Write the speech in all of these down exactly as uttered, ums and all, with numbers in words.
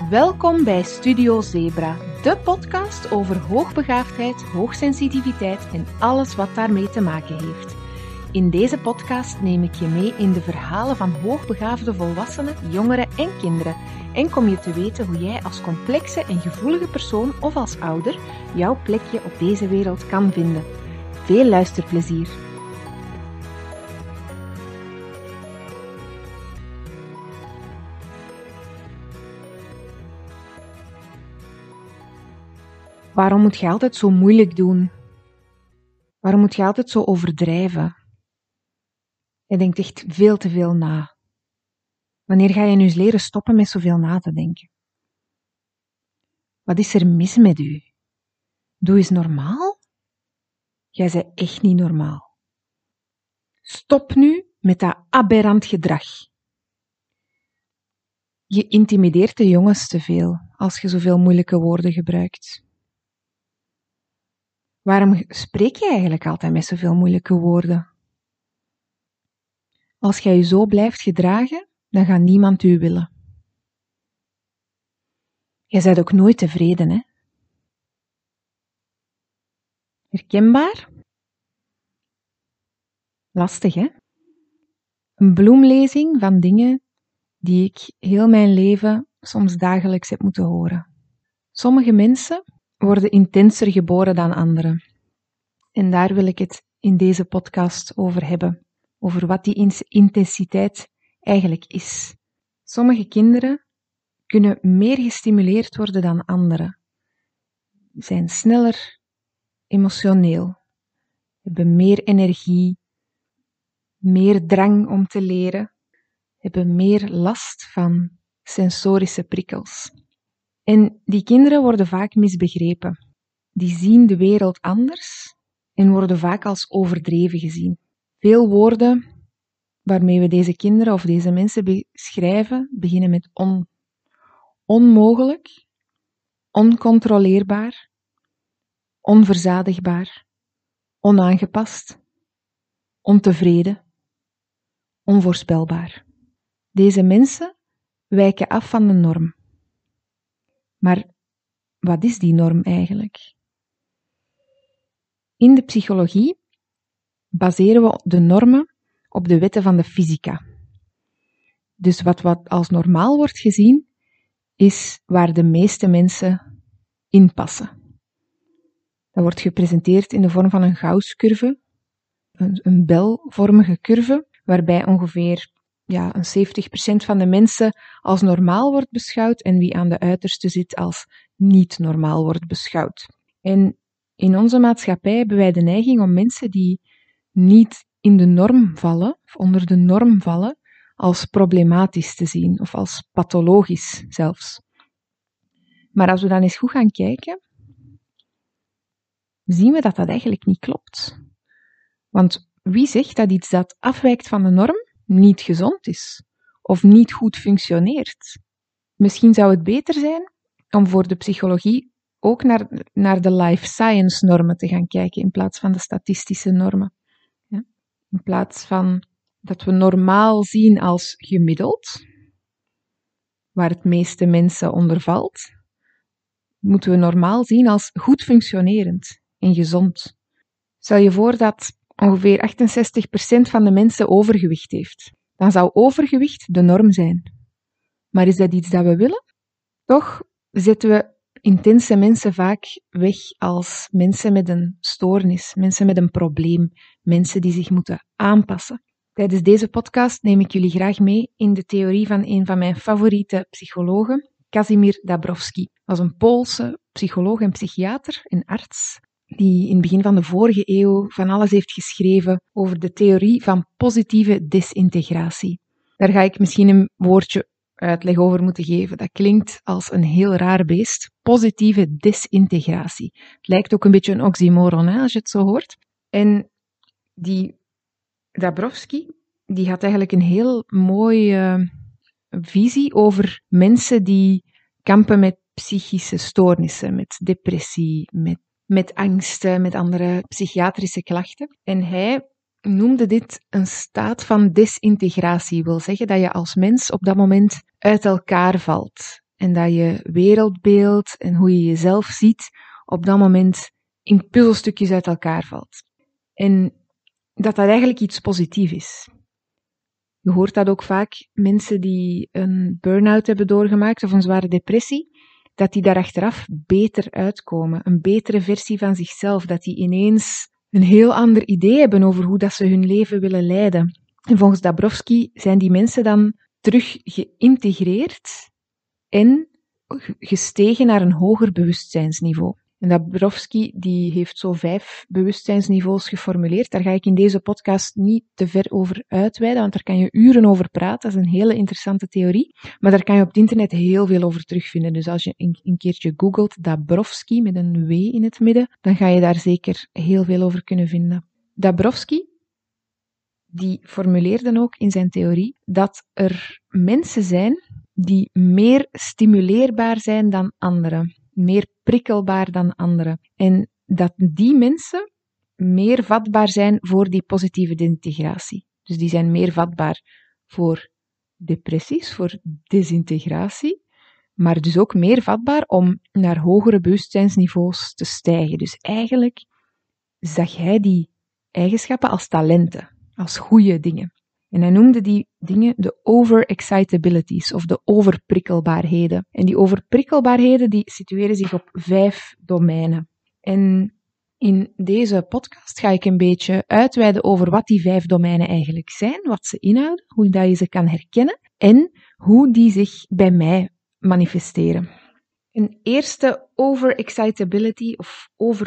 Welkom bij Studio Zebra, de podcast over hoogbegaafdheid, hoogsensitiviteit en alles wat daarmee te maken heeft. In deze podcast neem ik je mee in de verhalen van hoogbegaafde volwassenen, jongeren en kinderen en kom je te weten hoe jij als complexe en gevoelige persoon of als ouder jouw plekje op deze wereld kan vinden. Veel luisterplezier! Waarom moet je altijd zo moeilijk doen? Waarom moet je altijd zo overdrijven? Je denkt echt veel te veel na. Wanneer ga je nu eens leren stoppen met zoveel na te denken? Wat is er mis met u? Doe eens normaal? Jij bent echt niet normaal. Stop nu met dat aberrant gedrag. Je intimideert de jongens te veel als je zoveel moeilijke woorden gebruikt. Waarom spreek je eigenlijk altijd met zoveel moeilijke woorden? Als jij je zo blijft gedragen, dan gaat niemand u willen. Jij bent ook nooit tevreden, hè? Herkenbaar? Lastig, hè? Een bloemlezing van dingen die ik heel mijn leven soms dagelijks heb moeten horen. Sommige mensen worden intenser geboren dan anderen. En daar wil ik het in deze podcast over hebben. Over wat die intensiteit eigenlijk is. Sommige kinderen kunnen meer gestimuleerd worden dan anderen. Zijn sneller emotioneel. Hebben meer energie. Meer drang om te leren. Hebben meer last van sensorische prikkels. En die kinderen worden vaak misbegrepen. Die zien de wereld anders en worden vaak als overdreven gezien. Veel woorden waarmee we deze kinderen of deze mensen beschrijven, beginnen met on. Onmogelijk, oncontroleerbaar, onverzadigbaar, onaangepast, ontevreden, onvoorspelbaar. Deze mensen wijken af van de norm. Maar wat is die norm eigenlijk? In de psychologie baseren we de normen op de wetten van de fysica. Dus wat, wat als normaal wordt gezien, is waar de meeste mensen in passen. Dat wordt gepresenteerd in de vorm van een Gauss-curve, een, een belvormige curve, waarbij ongeveer ja, een zeventig procent van de mensen als normaal wordt beschouwd en wie aan de uiterste zit als niet normaal wordt beschouwd. En in onze maatschappij hebben wij de neiging om mensen die niet in de norm vallen, of onder de norm vallen, als problematisch te zien, of als pathologisch zelfs. Maar als we dan eens goed gaan kijken, zien we dat dat eigenlijk niet klopt. Want wie zegt dat iets dat afwijkt van de norm niet gezond is, of niet goed functioneert? Misschien zou het beter zijn om voor de psychologie ook naar, naar de life science normen te gaan kijken, in plaats van de statistische normen. Ja? In plaats van dat we normaal zien als gemiddeld, waar het meeste mensen onder valt, moeten we normaal zien als goed functionerend en gezond. Stel je voor dat ongeveer achtenzestig procent van de mensen overgewicht heeft. Dan zou overgewicht de norm zijn. Maar is dat iets dat we willen? Toch zetten we intense mensen vaak weg als mensen met een stoornis, mensen met een probleem, mensen die zich moeten aanpassen. Tijdens deze podcast neem ik jullie graag mee in de theorie van een van mijn favoriete psychologen, Kazimierz Dabrowski. Dat was een Poolse psycholoog en psychiater en arts, die in het begin van de vorige eeuw van alles heeft geschreven over de theorie van positieve desintegratie. Daar ga ik misschien een woordje uitleg over moeten geven. Dat klinkt als een heel raar beest. Positieve desintegratie. Het lijkt ook een beetje een oxymoron, hè, als je het zo hoort. En die Dabrowski, die had eigenlijk een heel mooie visie over mensen die kampen met psychische stoornissen, met depressie, met, met angsten, met andere psychiatrische klachten. En hij noemde dit een staat van desintegratie. Wil zeggen dat je als mens op dat moment uit elkaar valt en dat je wereldbeeld en hoe je jezelf ziet op dat moment in puzzelstukjes uit elkaar valt. En dat dat eigenlijk iets positiefs is. Je hoort dat ook vaak, mensen die een burn-out hebben doorgemaakt of een zware depressie, dat die daar achteraf beter uitkomen, een betere versie van zichzelf, dat die ineens een heel ander idee hebben over hoe dat ze hun leven willen leiden. En volgens Dabrowski zijn die mensen dan terug geïntegreerd en gestegen naar een hoger bewustzijnsniveau. En Dabrowski die heeft zo vijf bewustzijnsniveaus geformuleerd. Daar ga ik in deze podcast niet te ver over uitweiden, want daar kan je uren over praten. Dat is een hele interessante theorie. Maar daar kan je op het internet heel veel over terugvinden. Dus als je een, een keertje googelt Dabrowski met een W in het midden, dan ga je daar zeker heel veel over kunnen vinden. Dabrowski die formuleerde ook in zijn theorie dat er mensen zijn die meer stimuleerbaar zijn dan anderen. Meer prikkelbaar dan anderen. En dat die mensen meer vatbaar zijn voor die positieve desintegratie. Dus die zijn meer vatbaar voor depressies, voor desintegratie, maar dus ook meer vatbaar om naar hogere bewustzijnsniveaus te stijgen. Dus eigenlijk zag hij die eigenschappen als talenten, als goede dingen. En hij noemde die dingen de overexcitabilities of de overprikkelbaarheden. En die overprikkelbaarheden die situeren zich op vijf domeinen. En in deze podcast ga ik een beetje uitweiden over wat die vijf domeinen eigenlijk zijn, wat ze inhouden, hoe dat je ze kan herkennen en hoe die zich bij mij manifesteren. Een eerste overexcitability of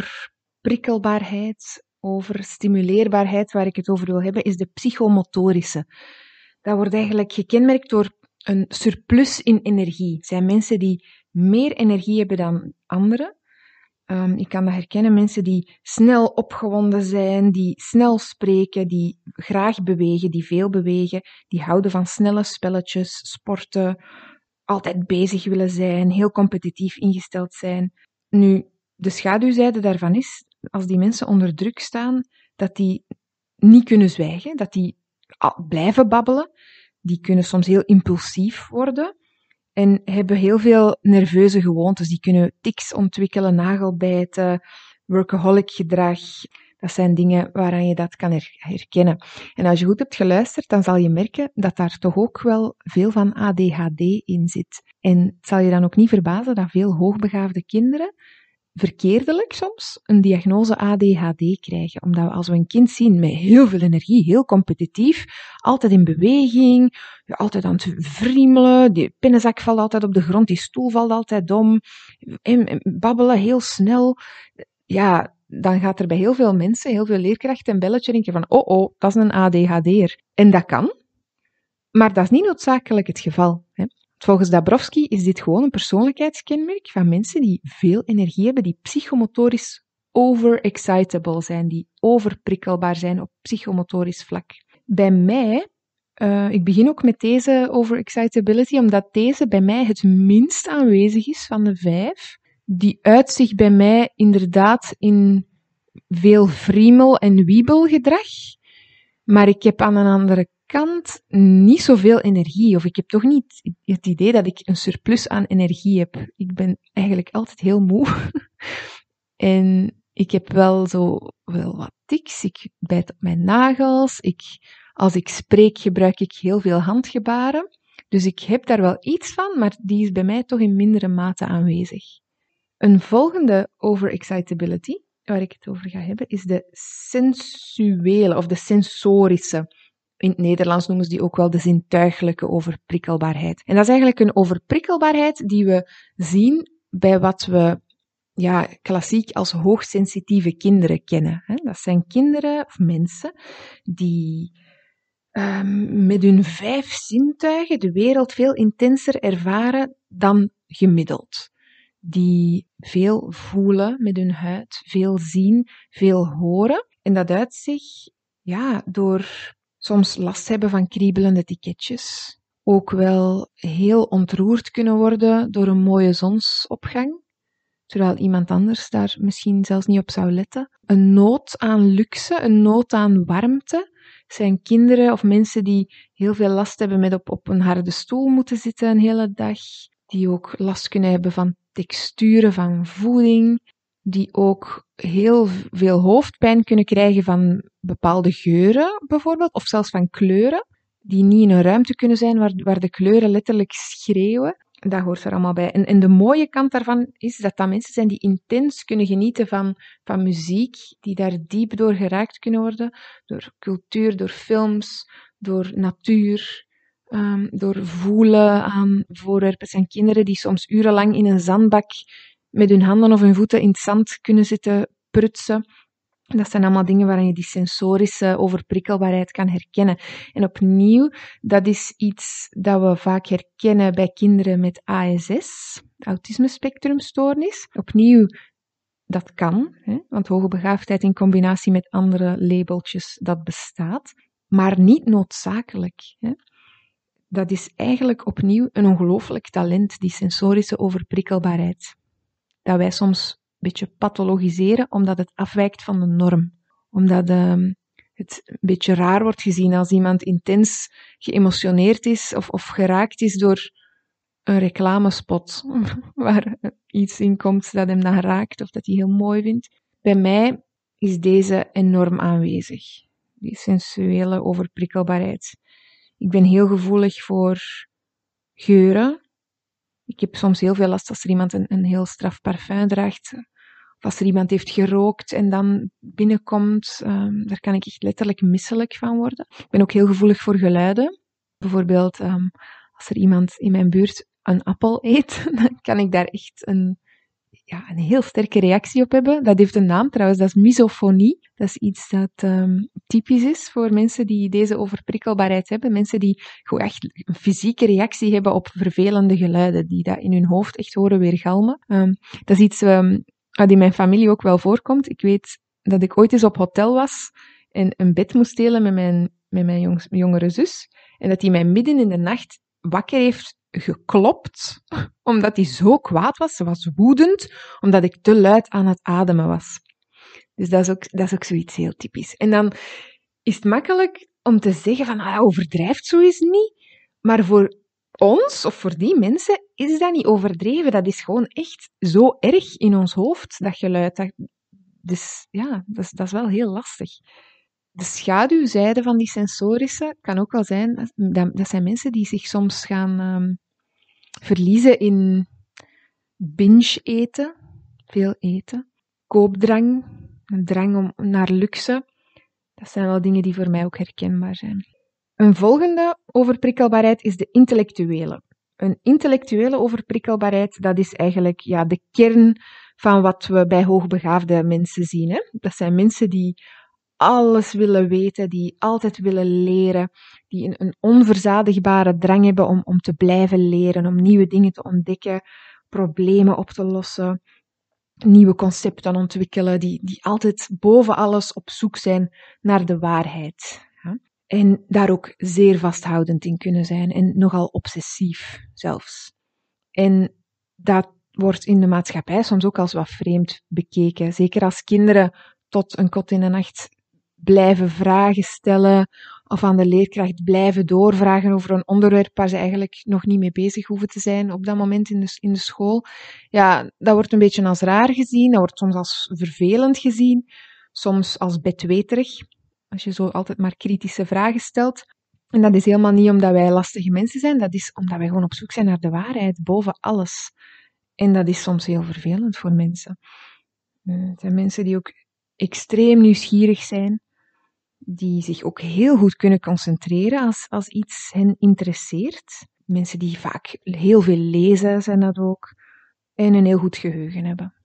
overprikkelbaarheid, over stimuleerbaarheid, waar ik het over wil hebben, is de psychomotorische. Dat wordt eigenlijk gekenmerkt door een surplus in energie. Het zijn mensen die meer energie hebben dan anderen. Um, ik kan dat herkennen, mensen die snel opgewonden zijn, die snel spreken, die graag bewegen, die veel bewegen, die houden van snelle spelletjes, sporten, altijd bezig willen zijn, heel competitief ingesteld zijn. Nu, de schaduwzijde daarvan is, als die mensen onder druk staan, dat die niet kunnen zwijgen, dat die blijven babbelen. Die kunnen soms heel impulsief worden en hebben heel veel nerveuze gewoontes. Die kunnen tics ontwikkelen, nagelbijten, workaholic gedrag. Dat zijn dingen waaraan je dat kan herkennen. En als je goed hebt geluisterd, dan zal je merken dat daar toch ook wel veel van A D H D in zit. En het zal je dan ook niet verbazen dat veel hoogbegaafde kinderen verkeerdelijk soms een diagnose A D H D krijgen. Omdat we als we een kind zien met heel veel energie, heel competitief, altijd in beweging, altijd aan het vriemelen, die pennenzak valt altijd op de grond, die stoel valt altijd om, en, en babbelen heel snel. Ja, dan gaat er bij heel veel mensen, heel veel leerkrachten een belletje rinken van, oh oh, dat is een A D H D'er. En dat kan, maar dat is niet noodzakelijk het geval, hè. Volgens Dabrowski is dit gewoon een persoonlijkheidskenmerk van mensen die veel energie hebben, die psychomotorisch overexcitable zijn, die overprikkelbaar zijn op psychomotorisch vlak. Bij mij, uh, ik begin ook met deze overexcitability, omdat deze bij mij het minst aanwezig is van de vijf. Die uit zich bij mij inderdaad in veel vriemel- en wiebelgedrag, maar ik heb aan een andere kant niet zoveel energie, of ik heb toch niet het idee dat ik een surplus aan energie heb. Ik ben eigenlijk altijd heel moe. En ik heb wel zo wel wat tics. Ik bijt op mijn nagels. Ik, als ik spreek gebruik ik heel veel handgebaren. Dus ik heb daar wel iets van, maar die is bij mij toch in mindere mate aanwezig. Een volgende overexcitability, waar ik het over ga hebben, is de sensuele of de sensorische. In het Nederlands noemen ze die ook wel de zintuigelijke overprikkelbaarheid. En dat is eigenlijk een overprikkelbaarheid die we zien bij wat we ja, klassiek als hoogsensitieve kinderen kennen. Dat zijn kinderen of mensen die um, met hun vijf zintuigen de wereld veel intenser ervaren dan gemiddeld. Die veel voelen met hun huid, veel zien, veel horen. En dat uit zich ja, door soms last hebben van kriebelende ticketjes. Ook wel heel ontroerd kunnen worden door een mooie zonsopgang, terwijl iemand anders daar misschien zelfs niet op zou letten. Een nood aan luxe, een nood aan warmte. Zijn kinderen of mensen die heel veel last hebben met op, op een harde stoel moeten zitten een hele dag, die ook last kunnen hebben van texturen van voeding, die ook heel veel hoofdpijn kunnen krijgen van bepaalde geuren bijvoorbeeld, of zelfs van kleuren, die niet in een ruimte kunnen zijn waar, waar de kleuren letterlijk schreeuwen. Dat hoort er allemaal bij. En, en de mooie kant daarvan is dat dat mensen zijn die intens kunnen genieten van, van muziek, die daar diep door geraakt kunnen worden, door cultuur, door films, door natuur, um, door voelen aan voorwerpen. Het zijn kinderen die soms urenlang in een zandbak met hun handen of hun voeten in het zand kunnen zitten prutsen. Dat zijn allemaal dingen waarin je die sensorische overprikkelbaarheid kan herkennen. En opnieuw, dat is iets dat we vaak herkennen bij kinderen met A S S, autisme-spectrumstoornis. Opnieuw, dat kan, hè, want hoogbegaafdheid in combinatie met andere labeltjes, dat bestaat. Maar niet noodzakelijk. Hè. Dat is eigenlijk opnieuw een ongelooflijk talent, die sensorische overprikkelbaarheid. Dat wij soms beetje pathologiseren, omdat het afwijkt van de norm. Omdat uh, het een beetje raar wordt gezien als iemand intens geëmotioneerd is of, of geraakt is door een reclamespot waar iets in komt dat hem dan raakt of dat hij heel mooi vindt. Bij mij is deze enorm aanwezig, die sensuele overprikkelbaarheid. Ik ben heel gevoelig voor geuren. Ik heb soms heel veel last als er iemand een, een heel straf parfum draagt. Of als er iemand heeft gerookt en dan binnenkomt, um, daar kan ik echt letterlijk misselijk van worden. Ik ben ook heel gevoelig voor geluiden. Bijvoorbeeld, um, als er iemand in mijn buurt een appel eet, dan kan ik daar echt een, ja, een heel sterke reactie op hebben. Dat heeft een naam trouwens, dat is misofonie. Dat is iets dat um, typisch is voor mensen die deze overprikkelbaarheid hebben. Mensen die gewoon echt een fysieke reactie hebben op vervelende geluiden, die dat in hun hoofd echt horen weergalmen. Um, dat is iets um, wat in mijn familie ook wel voorkomt. Ik weet dat ik ooit eens op hotel was en een bed moest delen met mijn, met mijn jongs, jongere zus. En dat die mij midden in de nacht wakker heeft geklopt, omdat hij zo kwaad was. Ze was woedend, omdat ik te luid aan het ademen was. Dus dat is ook, dat is ook zoiets heel typisch. En dan is het makkelijk om te zeggen van, ah, overdrijft zoiets niet. Maar voor ons, of voor die mensen, is dat niet overdreven. Dat is gewoon echt zo erg in ons hoofd, dat geluid. Dat, dus ja, dat is, dat is wel heel lastig. De schaduwzijde van die sensorische kan ook wel zijn, dat, dat zijn mensen die zich soms gaan um, verliezen in binge eten, veel eten, koopdrang, een drang om, naar luxe. Dat zijn wel dingen die voor mij ook herkenbaar zijn. Een volgende overprikkelbaarheid is de intellectuele. Een intellectuele overprikkelbaarheid, dat is eigenlijk ja, de kern van wat we bij hoogbegaafde mensen zien. Hè? Dat zijn mensen die alles willen weten, die altijd willen leren, die een, een onverzadigbare drang hebben om, om te blijven leren, om nieuwe dingen te ontdekken, problemen op te lossen, nieuwe concepten ontwikkelen, die, die altijd boven alles op zoek zijn naar de waarheid. Ja? En daar ook zeer vasthoudend in kunnen zijn en nogal obsessief zelfs. En dat wordt in de maatschappij soms ook als wat vreemd bekeken. Zeker als kinderen tot een kot in de nacht blijven vragen stellen of aan de leerkracht blijven doorvragen over een onderwerp waar ze eigenlijk nog niet mee bezig hoeven te zijn op dat moment in de, in de school. Ja, dat wordt een beetje als raar gezien, dat wordt soms als vervelend gezien, soms als bedweterig, als je zo altijd maar kritische vragen stelt. En dat is helemaal niet omdat wij lastige mensen zijn, dat is omdat wij gewoon op zoek zijn naar de waarheid, boven alles. En dat is soms heel vervelend voor mensen. Het zijn mensen die ook extreem nieuwsgierig zijn, die zich ook heel goed kunnen concentreren als, als iets hen interesseert. Mensen die vaak heel veel lezen, zijn dat ook. En een heel goed geheugen hebben.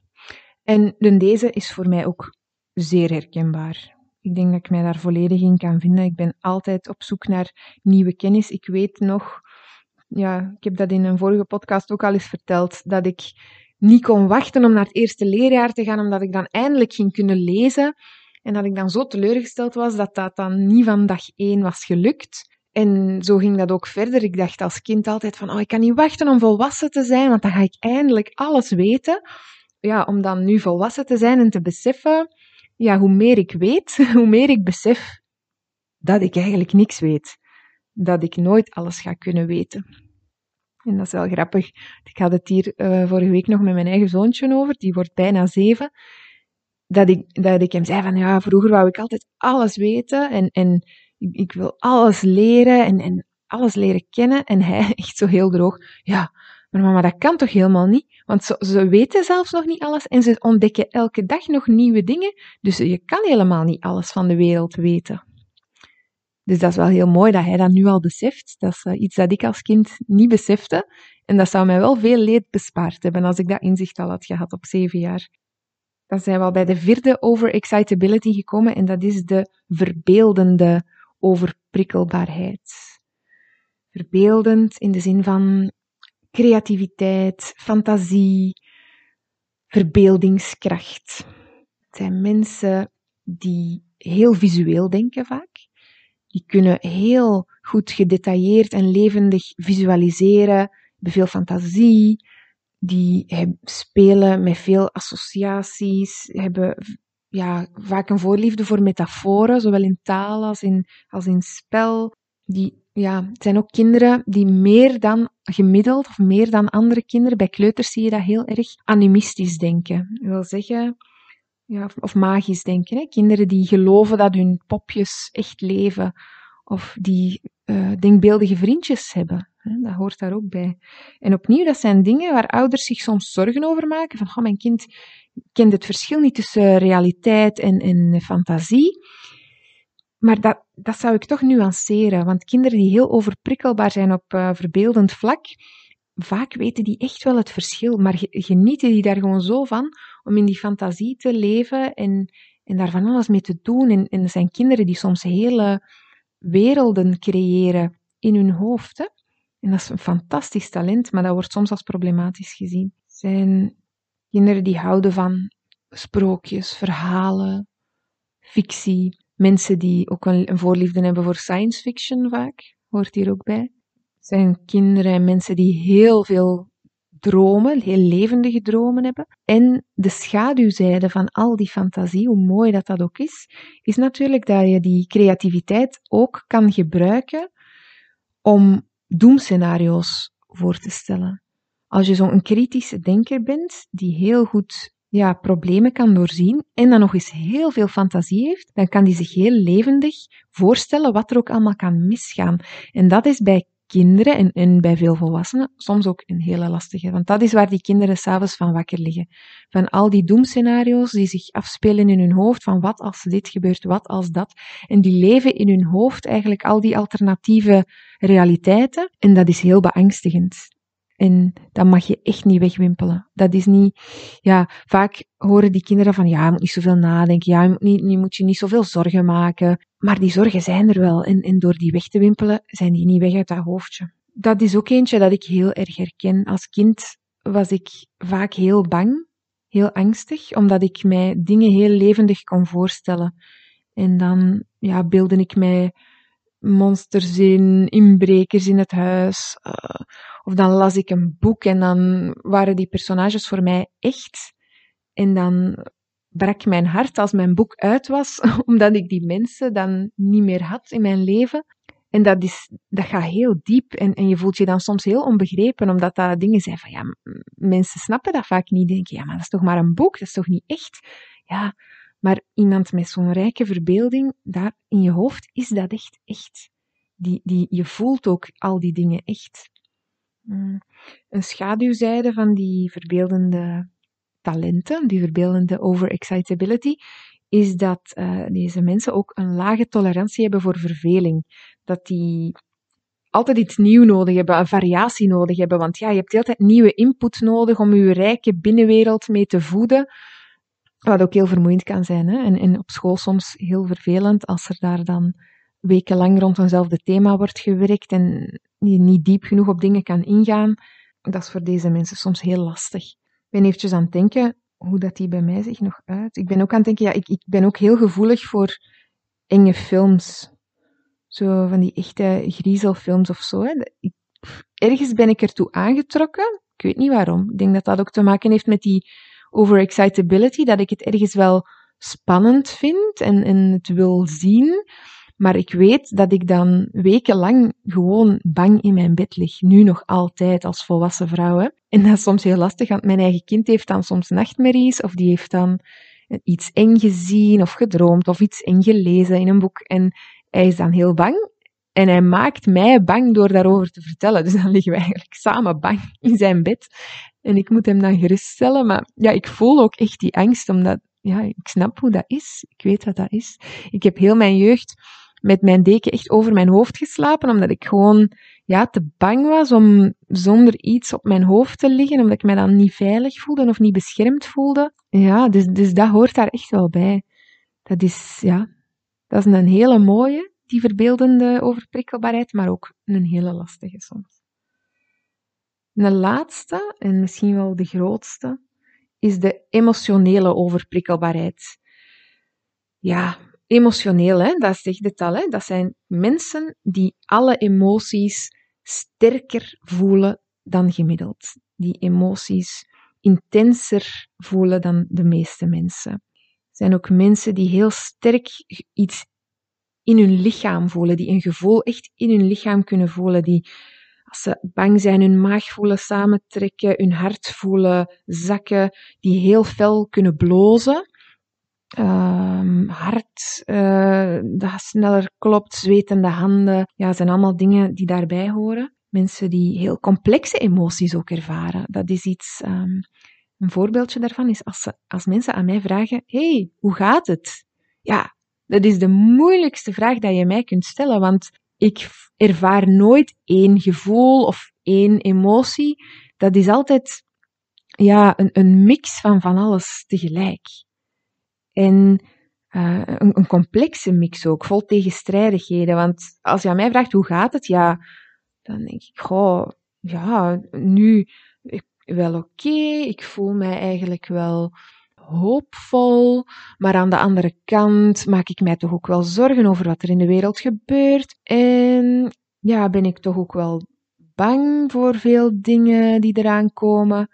En deze is voor mij ook zeer herkenbaar. Ik denk dat ik mij daar volledig in kan vinden. Ik ben altijd op zoek naar nieuwe kennis. Ik weet nog, ja, ik heb dat in een vorige podcast ook al eens verteld, dat ik niet kon wachten om naar het eerste leerjaar te gaan, omdat ik dan eindelijk ging kunnen lezen. En dat ik dan zo teleurgesteld was dat dat dan niet van dag één was gelukt. En zo ging dat ook verder. Ik dacht als kind altijd van, oh, ik kan niet wachten om volwassen te zijn, want dan ga ik eindelijk alles weten. Ja, om dan nu volwassen te zijn en te beseffen, ja, hoe meer ik weet, hoe meer ik besef dat ik eigenlijk niks weet. Dat ik nooit alles ga kunnen weten. En dat is wel grappig. Ik had het hier uh, vorige week nog met mijn eigen zoontje over. Die wordt bijna zeven. Dat ik, dat ik hem zei van, ja, vroeger wou ik altijd alles weten. En, en ik, ik wil alles leren en, en alles leren kennen. En hij echt zo heel droog. Ja, maar mama, dat kan toch helemaal niet? Want ze, ze weten zelfs nog niet alles. En ze ontdekken elke dag nog nieuwe dingen. Dus je kan helemaal niet alles van de wereld weten. Dus dat is wel heel mooi dat hij dat nu al beseft. Dat is uh, iets dat ik als kind niet besefte. En dat zou mij wel veel leed bespaard hebben als ik dat inzicht al had gehad op zeven jaar. Dan zijn we al bij de vierde overexcitability gekomen en dat is de verbeeldende overprikkelbaarheid. Verbeeldend in de zin van creativiteit, fantasie, verbeeldingskracht. Het zijn mensen die heel visueel denken vaak. Die kunnen heel goed gedetailleerd en levendig visualiseren, hebben veel fantasie, die spelen met veel associaties, hebben ja, vaak een voorliefde voor metaforen, zowel in taal als in, als in spel. Die, ja, het zijn ook kinderen die meer dan gemiddeld, of meer dan andere kinderen, bij kleuters zie je dat heel erg animistisch denken. Dat wil zeggen... Ja, of, of magisch denken. Hè? Kinderen die geloven dat hun popjes echt leven. Of die uh, denkbeeldige vriendjes hebben. Hè? Dat hoort daar ook bij. En opnieuw, dat zijn dingen waar ouders zich soms zorgen over maken. Van, oh, mijn kind kent het verschil niet tussen realiteit en, en fantasie. Maar dat, dat zou ik toch nuanceren. Want kinderen die heel overprikkelbaar zijn op uh, verbeeldend vlak, vaak weten die echt wel het verschil, maar genieten die daar gewoon zo van om in die fantasie te leven en, en daar van alles mee te doen. En, en er zijn kinderen die soms hele werelden creëren in hun hoofd. Hè? En dat is een fantastisch talent, maar dat wordt soms als problematisch gezien. Er zijn kinderen die houden van sprookjes, verhalen, fictie. Mensen die ook een, een voorliefde hebben voor science fiction vaak, hoort hier ook bij. Zijn kinderen en mensen die heel veel dromen, heel levendige dromen hebben. En de schaduwzijde van al die fantasie, hoe mooi dat dat ook is, is natuurlijk dat je die creativiteit ook kan gebruiken om doemscenario's voor te stellen. Als je zo'n kritische denker bent, die heel goed ja, problemen kan doorzien en dan nog eens heel veel fantasie heeft, dan kan die zich heel levendig voorstellen wat er ook allemaal kan misgaan. En dat is bij kinderen en, en bij veel volwassenen soms ook een hele lastige. Want dat is waar die kinderen s'avonds van wakker liggen. Van al die doemscenario's die zich afspelen in hun hoofd, van wat als dit gebeurt, wat als dat. En die leven in hun hoofd eigenlijk al die alternatieve realiteiten. En dat is heel beangstigend. En dat mag je echt niet wegwimpelen. Dat is niet, ja, vaak horen die kinderen van, ja, je moet niet zoveel nadenken, ja, je moet, niet, je moet je niet zoveel zorgen maken. Maar die zorgen zijn er wel. En, en door die weg te wimpelen, zijn die niet weg uit dat hoofdje. Dat is ook eentje dat ik heel erg herken. Als kind was ik vaak heel bang, heel angstig, omdat ik mij dingen heel levendig kon voorstellen. En dan, ja, beelde ik mij monsters in, inbrekers in het huis. Uh, of dan las ik een boek en dan waren die personages voor mij echt. En dan brak mijn hart als mijn boek uit was, omdat ik die mensen dan niet meer had in mijn leven. En dat, is, dat gaat heel diep. En, en je voelt je dan soms heel onbegrepen, omdat dat dingen zijn van, ja, mensen snappen dat vaak niet. Denken, ja, maar dat is toch maar een boek, dat is toch niet echt? Ja, maar iemand met zo'n rijke verbeelding, daar in je hoofd is dat echt echt. Die, die, je voelt ook al die dingen echt. Een schaduwzijde van die verbeeldende talenten, die verbeeldende overexcitability, is dat uh, deze mensen ook een lage tolerantie hebben voor verveling. Dat die altijd iets nieuws nodig hebben, een variatie nodig hebben, want ja, je hebt altijd nieuwe input nodig om je rijke binnenwereld mee te voeden, wat ook heel vermoeiend kan zijn. Hè? En, en op school soms heel vervelend als er daar dan wekenlang rond eenzelfde thema wordt gewerkt en je niet diep genoeg op dingen kan ingaan. Dat is voor deze mensen soms heel lastig. Ik ben eventjes aan het denken hoe dat die bij mij zich nog uit. Ik ben ook aan het denken, ja, ik, ik ben ook heel gevoelig voor enge films. Zo van die echte griezelfilms of zo. Hè. Ik, ergens ben ik ertoe aangetrokken. Ik weet niet waarom. Ik denk dat dat ook te maken heeft met die overexcitability, dat ik het ergens wel spannend vind en, en het wil zien. Maar ik weet dat ik dan wekenlang gewoon bang in mijn bed lig. Nu nog altijd als volwassen vrouw. Hè. En dat is soms heel lastig, want mijn eigen kind heeft dan soms nachtmerries, of die heeft dan iets eng gezien of gedroomd, of iets eng gelezen in een boek. En hij is dan heel bang. En hij maakt mij bang door daarover te vertellen. Dus dan liggen we eigenlijk samen bang in zijn bed. En ik moet hem dan geruststellen. Maar ja, ik voel ook echt die angst, omdat ja, ik snap hoe dat is. Ik weet wat dat is. Ik heb heel mijn jeugd met mijn deken echt over mijn hoofd geslapen, omdat ik gewoon ja, te bang was om zonder iets op mijn hoofd te liggen, omdat ik mij dan niet veilig voelde of niet beschermd voelde. Ja, dus, dus dat hoort daar echt wel bij. Dat is, ja, dat is een hele mooie, die verbeeldende overprikkelbaarheid, maar ook een hele lastige soms. Een laatste, en misschien wel de grootste, is de emotionele overprikkelbaarheid. Ja, emotioneel, hè, dat zegt het al. Hè. Dat zijn mensen die alle emoties sterker voelen dan gemiddeld. Die emoties intenser voelen dan de meeste mensen. Er zijn ook mensen die heel sterk iets in hun lichaam voelen, die een gevoel echt in hun lichaam kunnen voelen, die als ze bang zijn hun maag voelen samentrekken, hun hart voelen zakken, die heel fel kunnen blozen. Um, hart uh, dat sneller klopt, zwetende handen. Ja, zijn allemaal dingen die daarbij horen. Mensen die heel complexe emoties ook ervaren. Dat is iets, um, een voorbeeldje daarvan is als, ze, als mensen aan mij vragen, hey, hoe gaat het? Ja, dat is de moeilijkste vraag dat je mij kunt stellen, want ik ervaar nooit één gevoel of één emotie. Dat is altijd, ja, een, een mix van van alles tegelijk. En uh, een, een complexe mix ook, vol tegenstrijdigheden. Want als je aan mij vraagt, hoe gaat het? Ja, dan denk ik, goh, ja, nu wel oké. Okay. Ik voel mij eigenlijk wel hoopvol. Maar aan de andere kant maak ik mij toch ook wel zorgen over wat er in de wereld gebeurt. En ja, ben ik toch ook wel bang voor veel dingen die eraan komen.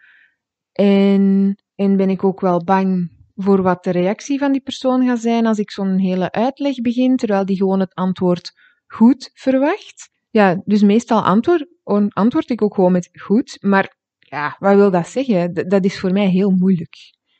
En, en ben ik ook wel bang voor wat de reactie van die persoon gaat zijn als ik zo'n hele uitleg begin, terwijl die gewoon het antwoord goed verwacht. Ja, dus meestal antwoord, antwoord ik ook gewoon met goed, maar ja, wat wil dat zeggen? D- dat is voor mij heel moeilijk.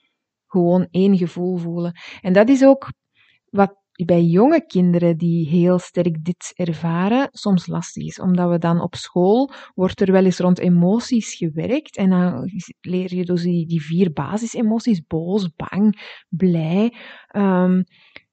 Gewoon één gevoel voelen. En dat is ook wat bij jonge kinderen die heel sterk dit ervaren, soms lastig is. Omdat we dan op school, wordt er wel eens rond emoties gewerkt. En dan leer je dus die, die vier basisemoties, boos, bang, blij. Um,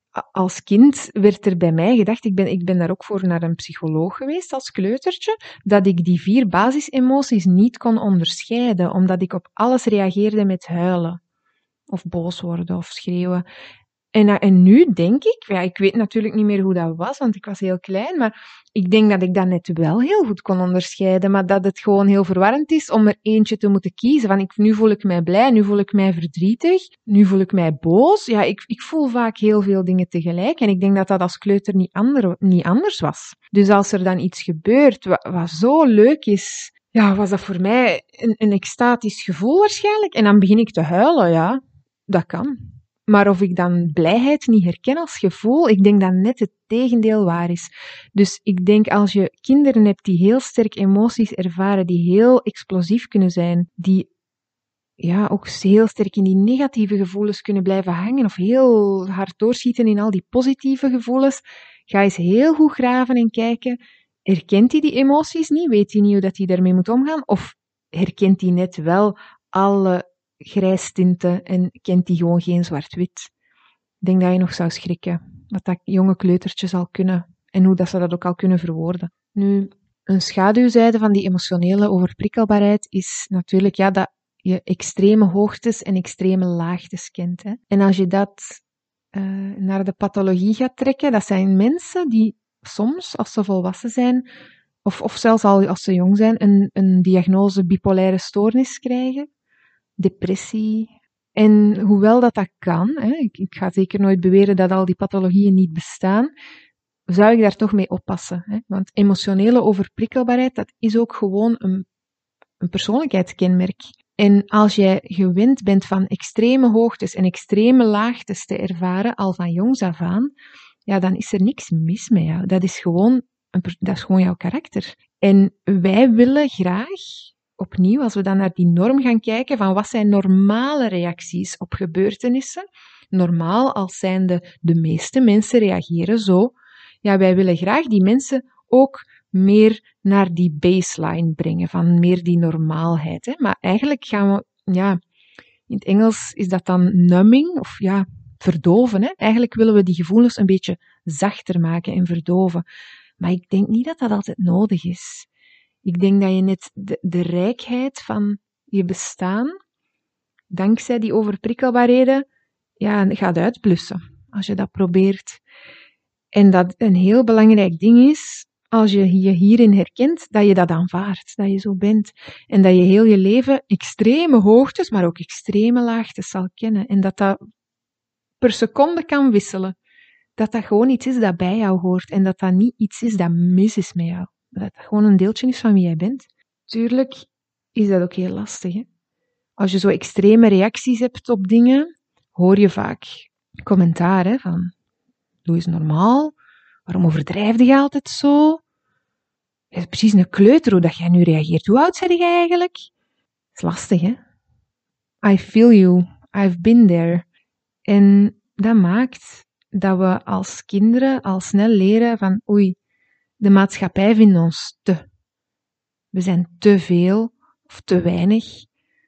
als kind werd er bij mij gedacht, ik ben, ik ben daar ook voor naar een psycholoog geweest als kleutertje, dat ik die vier basisemoties niet kon onderscheiden, omdat ik op alles reageerde met huilen. Of boos worden of schreeuwen. En, en nu denk ik, ja, ik weet natuurlijk niet meer hoe dat was, want ik was heel klein, maar ik denk dat ik dat net wel heel goed kon onderscheiden, maar dat het gewoon heel verwarrend is om er eentje te moeten kiezen. Van ik, nu voel ik mij blij, nu voel ik mij verdrietig, nu voel ik mij boos. Ja, ik, ik voel vaak heel veel dingen tegelijk en ik denk dat dat als kleuter niet, ander, niet anders was. Dus als er dan iets gebeurt wat, wat zo leuk is, ja, was dat voor mij een, een extatisch gevoel waarschijnlijk. En dan begin ik te huilen, ja, dat kan. Maar of ik dan blijheid niet herken als gevoel, ik denk dat net het tegendeel waar is. Dus ik denk als je kinderen hebt die heel sterk emoties ervaren, die heel explosief kunnen zijn, die ja, ook heel sterk in die negatieve gevoelens kunnen blijven hangen of heel hard doorschieten in al die positieve gevoelens, ga eens heel goed graven en kijken, herkent hij die emoties niet? Weet hij niet hoe dat hij daarmee moet omgaan? Of herkent hij net wel alle grijs tinten en kent die gewoon geen zwart-wit? Ik denk dat je nog zou schrikken wat dat jonge kleutertjes al kunnen en hoe dat ze dat ook al kunnen verwoorden. Nu, een schaduwzijde van die emotionele overprikkelbaarheid is natuurlijk ja, dat je extreme hoogtes en extreme laagtes kent. Hè. En als je dat uh, naar de pathologie gaat trekken, dat zijn mensen die soms, als ze volwassen zijn, of, of zelfs al als ze jong zijn, een, een diagnose bipolaire stoornis krijgen. Depressie. En hoewel dat dat kan, hè, ik, ik ga zeker nooit beweren dat al die pathologieën niet bestaan, zou ik daar toch mee oppassen. Hè? Want emotionele overprikkelbaarheid, dat is ook gewoon een, een persoonlijkheidskenmerk. En als jij gewend bent van extreme hoogtes en extreme laagtes te ervaren, al van jongs af aan, ja, dan is er niks mis met jou. Dat is gewoon, een, dat is gewoon jouw karakter. En wij willen graag, opnieuw, als we dan naar die norm gaan kijken, van wat zijn normale reacties op gebeurtenissen? Normaal, als zijnde de meeste mensen reageren zo. Ja, wij willen graag die mensen ook meer naar die baseline brengen, van meer die normaalheid. Hè? Maar eigenlijk gaan we, ja, in het Engels is dat dan numbing, of ja, verdoven. Hè? Eigenlijk willen we die gevoelens een beetje zachter maken en verdoven. Maar ik denk niet dat dat altijd nodig is. Ik denk dat je net de, de rijkheid van je bestaan, dankzij die overprikkelbaarheden, ja, gaat uitblussen. Als je dat probeert. En dat een heel belangrijk ding is, als je je hierin herkent, dat je dat aanvaardt, dat je zo bent. En dat je heel je leven extreme hoogtes, maar ook extreme laagtes zal kennen. En dat dat per seconde kan wisselen. Dat dat gewoon iets is dat bij jou hoort. En dat dat niet iets is dat mis is met jou. Dat dat gewoon een deeltje is van wie jij bent. Tuurlijk is dat ook heel lastig. Hè? Als je zo extreme reacties hebt op dingen, hoor je vaak commentaar, hè, van doe eens normaal. Waarom overdrijf je altijd zo? Het is precies een kleuter hoe dat jij nu reageert. Hoe oud ben jij eigenlijk? Het is lastig, hè? I feel you. I've been there. En dat maakt dat we als kinderen al snel leren van oei, de maatschappij vindt ons te. We zijn te veel of te weinig.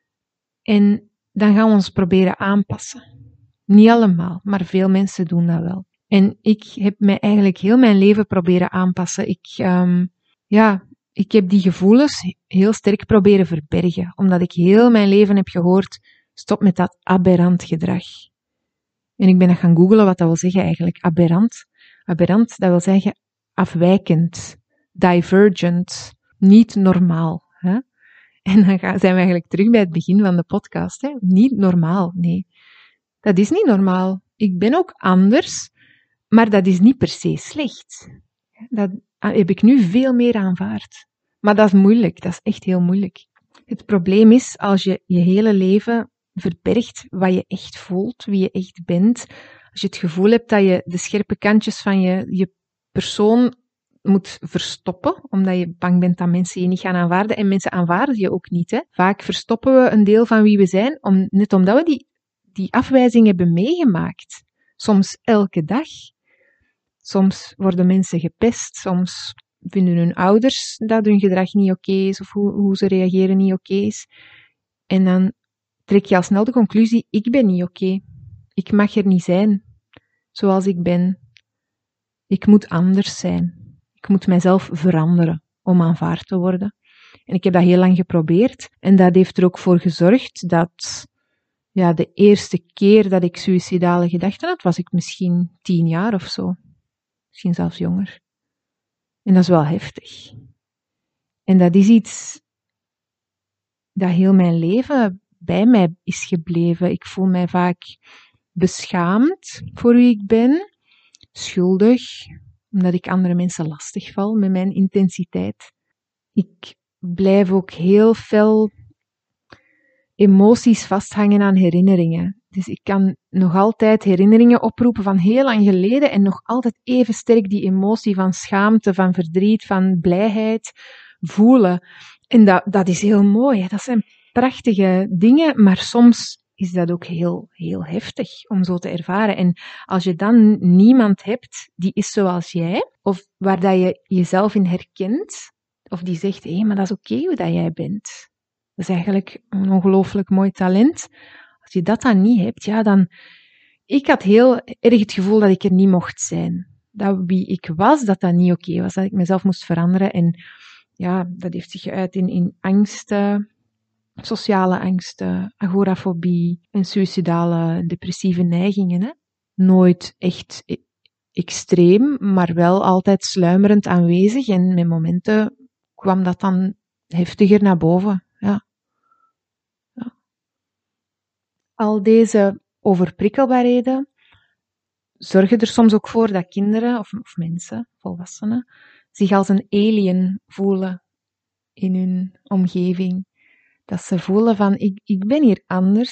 En dan gaan we ons proberen aanpassen. Niet allemaal, maar veel mensen doen dat wel. En ik heb mij eigenlijk heel mijn leven proberen aanpassen. Ik, um, ja, ik heb die gevoelens heel sterk proberen verbergen. Omdat ik heel mijn leven heb gehoord, stop met dat aberrant gedrag. En ik ben dan gaan googlen wat dat wil zeggen eigenlijk. Aberrant. Aberrant, dat wil zeggen afwijkend, divergent, niet normaal. Hè? En dan gaan, zijn we eigenlijk terug bij het begin van de podcast. Hè? Niet normaal, nee. Dat is niet normaal. Ik ben ook anders. Maar dat is niet per se slecht. Dat heb ik nu veel meer aanvaard. Maar dat is moeilijk, dat is echt heel moeilijk. Het probleem is, als je je hele leven verbergt wat je echt voelt, wie je echt bent, als je het gevoel hebt dat je de scherpe kantjes van je, je persoon moet verstoppen, omdat je bang bent dat mensen je niet gaan aanvaarden, en mensen aanvaarden je ook niet. Hè. Vaak verstoppen we een deel van wie we zijn, om, net omdat we die, die afwijzing hebben meegemaakt. Soms elke dag. Soms worden mensen gepest, soms vinden hun ouders dat hun gedrag niet oké is, of hoe, hoe ze reageren niet oké is. En dan trek je al snel de conclusie, ik ben niet oké. Ik mag er niet zijn, zoals ik ben. Ik moet anders zijn. Ik moet mijzelf veranderen om aanvaard te worden. En ik heb dat heel lang geprobeerd. En dat heeft er ook voor gezorgd dat, ja, de eerste keer dat ik suïcidale gedachten had, was ik misschien tien jaar of zo. Misschien zelfs jonger. En dat is wel heftig. En dat is iets dat heel mijn leven bij mij is gebleven. Ik voel mij vaak beschaamd voor wie ik ben, schuldig, omdat ik andere mensen lastig val met mijn intensiteit. Ik blijf ook heel fel emoties vasthangen aan herinneringen. Dus ik kan nog altijd herinneringen oproepen van heel lang geleden en nog altijd even sterk die emotie van schaamte, van verdriet, van blijheid voelen. En dat, dat is heel mooi. Hè? Dat zijn prachtige dingen, maar soms is dat ook heel, heel heftig om zo te ervaren. En als je dan niemand hebt die is zoals jij, of waar dat je jezelf in herkent, of die zegt, hé, hey, maar dat is oké hoe dat jij bent. Dat is eigenlijk een ongelooflijk mooi talent. Als je dat dan niet hebt, ja, dan... Ik had heel erg het gevoel dat ik er niet mocht zijn. Dat wie ik was, dat dat niet oké was. Dat ik mezelf moest veranderen. En ja, dat heeft zich geuit in, in angsten, sociale angsten, agorafobie en suïcidale depressieve neigingen. Hè? Nooit echt e- extreem, maar wel altijd sluimerend aanwezig. En met momenten kwam dat dan heftiger naar boven. Ja. Ja. Al deze overprikkelbaarheden zorgen er soms ook voor dat kinderen of, of mensen, volwassenen, zich als een alien voelen in hun omgeving. Dat ze voelen van, ik, ik ben hier anders,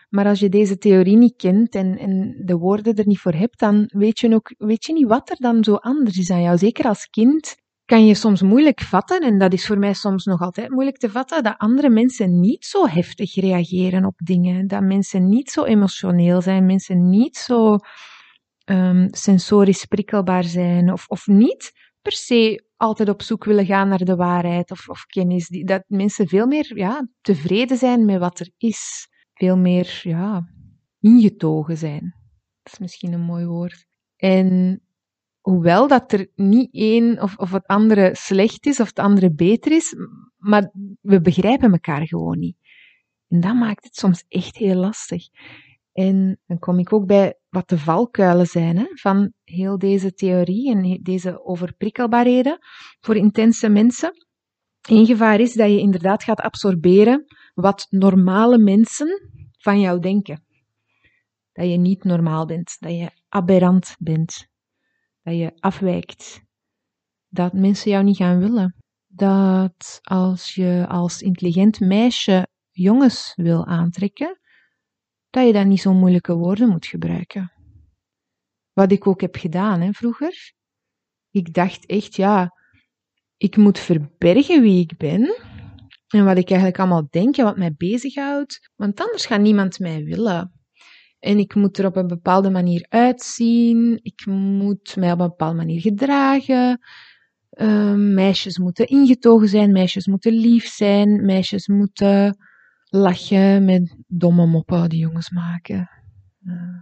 Maar als je deze theorie niet kent en, en de woorden er niet voor hebt, dan weet je, ook, weet je niet wat er dan zo anders is aan jou. Zeker als kind kan je soms moeilijk vatten, en dat is voor mij soms nog altijd moeilijk te vatten, dat andere mensen niet zo heftig reageren op dingen. Dat mensen niet zo emotioneel zijn, mensen niet zo um, sensorisch prikkelbaar zijn, of, of niet per se altijd op zoek willen gaan naar de waarheid of, of kennis. Die, dat mensen veel meer ja, tevreden zijn met wat er is. Veel meer ja, ingetogen zijn. Dat is misschien een mooi woord. En hoewel dat er niet één of, of het andere slecht is of het andere beter is, maar we begrijpen elkaar gewoon niet. En dat maakt het soms echt heel lastig. En dan kom ik ook bij wat de valkuilen zijn hè, van heel deze theorie en deze overprikkelbaarheden voor intense mensen. Eén gevaar is dat je inderdaad gaat absorberen wat normale mensen van jou denken. Dat je niet normaal bent, dat je aberrant bent, dat je afwijkt, dat mensen jou niet gaan willen. Dat als je als intelligent meisje jongens wil aantrekken, dat je dan niet zo moeilijke woorden moet gebruiken. Wat ik ook heb gedaan hè, vroeger. Ik dacht echt, ja, ik moet verbergen wie ik ben en wat ik eigenlijk allemaal denk en wat mij bezighoudt, want anders gaat niemand mij willen. En ik moet er op een bepaalde manier uitzien, ik moet mij op een bepaalde manier gedragen. Uh, meisjes moeten ingetogen zijn, meisjes moeten lief zijn, meisjes moeten lachen met domme moppen die jongens maken. Uh.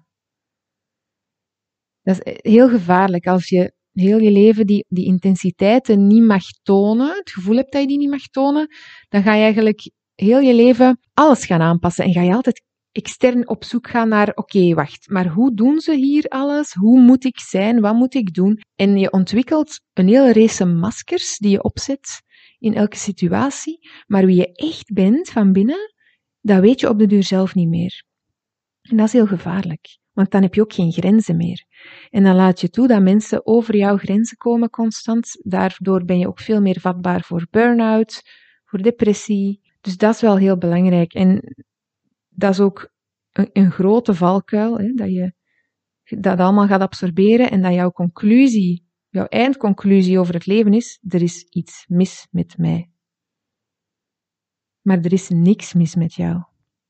Dat is heel gevaarlijk als je heel je leven die, die intensiteiten niet mag tonen, het gevoel hebt dat je die niet mag tonen, dan ga je eigenlijk heel je leven alles gaan aanpassen en ga je altijd extern op zoek gaan naar, oké, okay, wacht, maar hoe doen ze hier alles? Hoe moet ik zijn? Wat moet ik doen? En je ontwikkelt een hele race maskers die je opzet in elke situatie, maar wie je echt bent van binnen, dat weet je op de duur zelf niet meer. En dat is heel gevaarlijk, want dan heb je ook geen grenzen meer. En dan laat je toe dat mensen over jouw grenzen komen constant. Daardoor ben je ook veel meer vatbaar voor burn-out, voor depressie. Dus dat is wel heel belangrijk. En dat is ook een, een grote valkuil, hè, dat je dat allemaal gaat absorberen en dat jouw conclusie, jouw eindconclusie over het leven is, er is iets mis met mij. Maar er is niks mis met jou.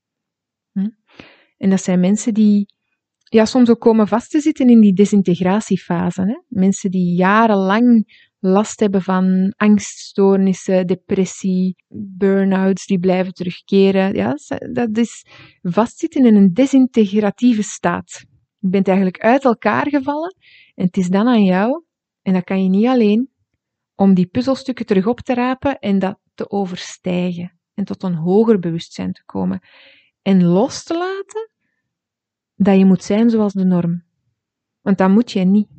Hm? En dat zijn mensen die ja, soms ook komen vast te zitten in die desintegratiefase. Hè? Mensen die jarenlang last hebben van angststoornissen, depressie, burn-outs die blijven terugkeren. Ja, dat is vastzitten in een desintegratieve staat. Je bent eigenlijk uit elkaar gevallen en het is dan aan jou, en dat kan je niet alleen, om die puzzelstukken terug op te rapen en dat te overstijgen en tot een hoger bewustzijn te komen. En los te laten dat je moet zijn zoals de norm. Want dat moet je niet.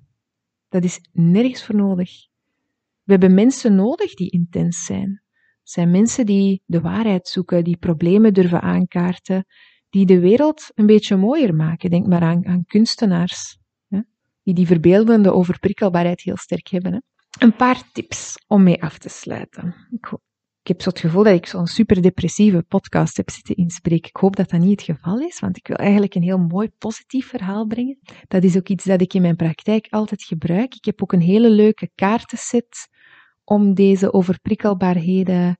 Dat is nergens voor nodig. We hebben mensen nodig die intens zijn. Het zijn mensen die de waarheid zoeken, die problemen durven aankaarten, die de wereld een beetje mooier maken. Denk maar aan, aan kunstenaars, hè? Die die verbeeldende overprikkelbaarheid heel sterk hebben. Hè? Een paar tips om mee af te sluiten. Ik Ik heb zo het gevoel dat ik zo'n super depressieve podcast heb zitten inspreken. Ik hoop dat dat niet het geval is, want ik wil eigenlijk een heel mooi positief verhaal brengen. Dat is ook iets dat ik in mijn praktijk altijd gebruik. Ik heb ook een hele leuke kaartenset om deze overprikkelbaarheden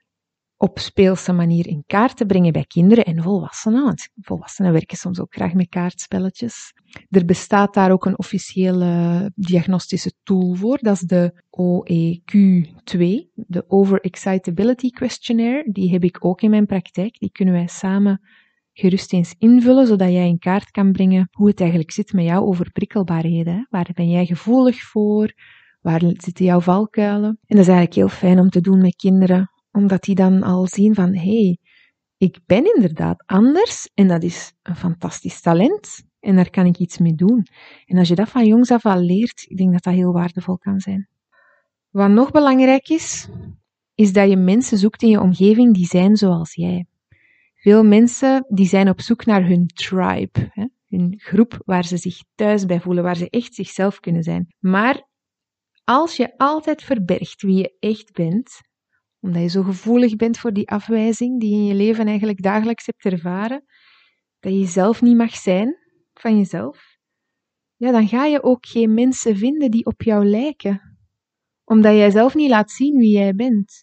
op speelse manier in kaart te brengen bij kinderen en volwassenen, want volwassenen werken soms ook graag met kaartspelletjes. Er bestaat daar ook een officiële diagnostische tool voor, dat is de O E Q twee, de Overexcitability Questionnaire. Die heb ik ook in mijn praktijk, die kunnen wij samen gerust eens invullen, zodat jij in kaart kan brengen hoe het eigenlijk zit met jouw overprikkelbaarheden. Waar ben jij gevoelig voor? Waar zitten jouw valkuilen? En dat is eigenlijk heel fijn om te doen met kinderen, omdat die dan al zien van, hé, hey, ik ben inderdaad anders en dat is een fantastisch talent en daar kan ik iets mee doen. En als je dat van jongs af al leert, ik denk dat dat heel waardevol kan zijn. Wat nog belangrijk is, is dat je mensen zoekt in je omgeving die zijn zoals jij. Veel mensen die zijn op zoek naar hun tribe, hè, hun groep waar ze zich thuis bij voelen, waar ze echt zichzelf kunnen zijn. Maar als je altijd verbergt wie je echt bent, omdat je zo gevoelig bent voor die afwijzing die je in je leven eigenlijk dagelijks hebt ervaren, dat je jezelf niet mag zijn van jezelf, ja, dan ga je ook geen mensen vinden die op jou lijken. Omdat jij zelf niet laat zien wie jij bent.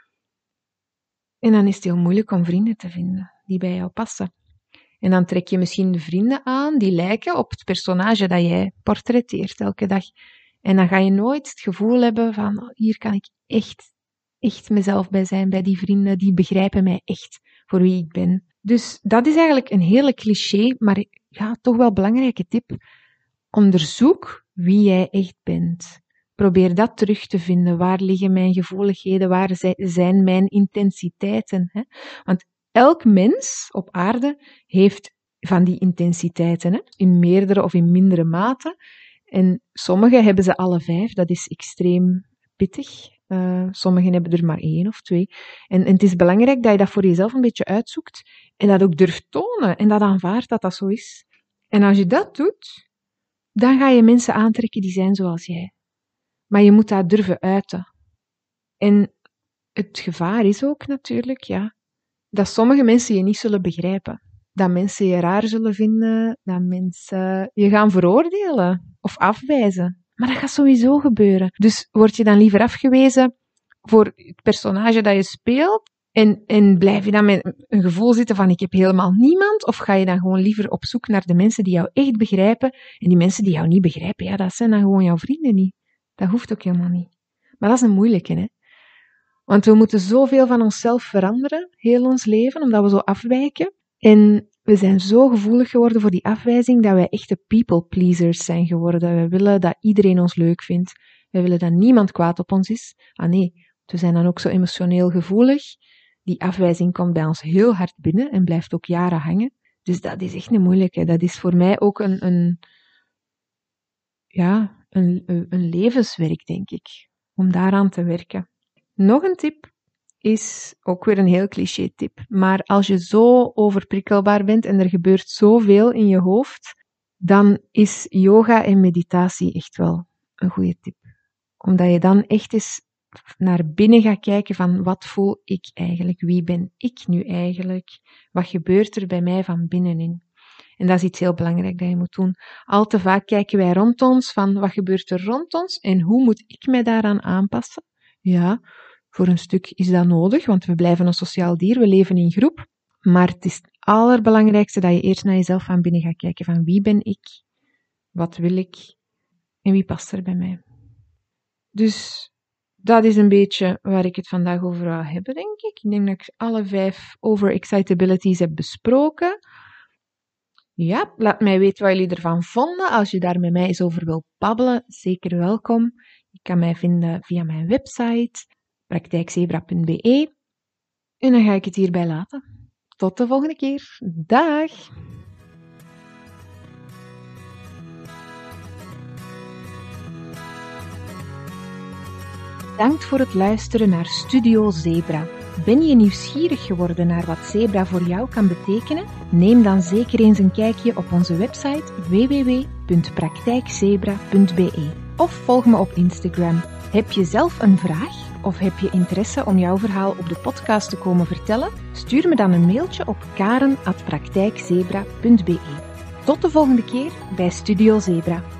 En dan is het heel moeilijk om vrienden te vinden die bij jou passen. En dan trek je misschien de vrienden aan die lijken op het personage dat jij portretteert elke dag. En dan ga je nooit het gevoel hebben van, oh, hier kan ik echt, echt mezelf bij zijn, bij die vrienden, die begrijpen mij echt voor wie ik ben. Dus dat is eigenlijk een hele cliché, maar ja, toch wel belangrijke tip. Onderzoek wie jij echt bent. Probeer dat terug te vinden. Waar liggen mijn gevoeligheden? Waar zijn mijn intensiteiten? Hè? Want elk mens op aarde heeft van die intensiteiten, hè? In meerdere of in mindere mate. En sommigen hebben ze alle vijf. Dat is extreem pittig. Uh, sommigen hebben er maar één of twee. En, en het is belangrijk dat je dat voor jezelf een beetje uitzoekt en dat ook durft tonen en dat aanvaardt dat dat zo is. En als je dat doet, dan ga je mensen aantrekken die zijn zoals jij. Maar je moet dat durven uiten. En het gevaar is ook natuurlijk, ja, dat sommige mensen je niet zullen begrijpen. Dat mensen je raar zullen vinden, dat mensen je gaan veroordelen of afwijzen. Maar dat gaat sowieso gebeuren. Dus word je dan liever afgewezen voor het personage dat je speelt en, en blijf je dan met een gevoel zitten van ik heb helemaal niemand, of ga je dan gewoon liever op zoek naar de mensen die jou echt begrijpen en die mensen die jou niet begrijpen, ja, dat zijn dan gewoon jouw vrienden niet. Dat hoeft ook helemaal niet. Maar dat is een moeilijke, hè. Want we moeten zoveel van onszelf veranderen, heel ons leven, omdat we zo afwijken. En we zijn zo gevoelig geworden voor die afwijzing dat wij echte people pleasers zijn geworden. We willen dat iedereen ons leuk vindt. We willen dat niemand kwaad op ons is. Ah nee, we zijn dan ook zo emotioneel gevoelig. Die afwijzing komt bij ons heel hard binnen en blijft ook jaren hangen. Dus dat is echt een moeilijke. Dat is voor mij ook een, een ja, een, een levenswerk, denk ik. Om daaraan te werken. Nog een tip is ook weer een heel cliché tip. Maar als je zo overprikkelbaar bent en er gebeurt zoveel in je hoofd, dan is yoga en meditatie echt wel een goede tip. Omdat je dan echt eens naar binnen gaat kijken van wat voel ik eigenlijk? Wie ben ik nu eigenlijk? Wat gebeurt er bij mij van binnenin? En dat is iets heel belangrijk dat je moet doen. Al te vaak kijken wij rond ons van wat gebeurt er rond ons en hoe moet ik mij daaraan aanpassen? Ja, voor een stuk is dat nodig, want we blijven een sociaal dier, we leven in groep. Maar het is het allerbelangrijkste dat je eerst naar jezelf van binnen gaat kijken van wie ben ik? Wat wil ik? En wie past er bij mij? Dus dat is een beetje waar ik het vandaag over wil hebben, denk ik. Ik denk dat ik alle vijf overexcitabilities heb besproken. Ja, laat mij weten wat jullie ervan vonden. Als je daar met mij eens over wilt babbelen, zeker welkom. Je kan mij vinden via mijn website, praktijkzebra punt be. En dan ga ik het hierbij laten. Tot de volgende keer. Dag! Bedankt voor het luisteren naar Studio Zebra. Ben je nieuwsgierig geworden naar wat Zebra voor jou kan betekenen? Neem dan zeker eens een kijkje op onze website w w w punt praktijkzebra punt be of volg me op Instagram. Heb je zelf een vraag of heb je interesse om jouw verhaal op de podcast te komen vertellen? Stuur me dan een mailtje op karen apenstaartje praktijkzebra punt be. Tot de volgende keer bij Studio Zebra.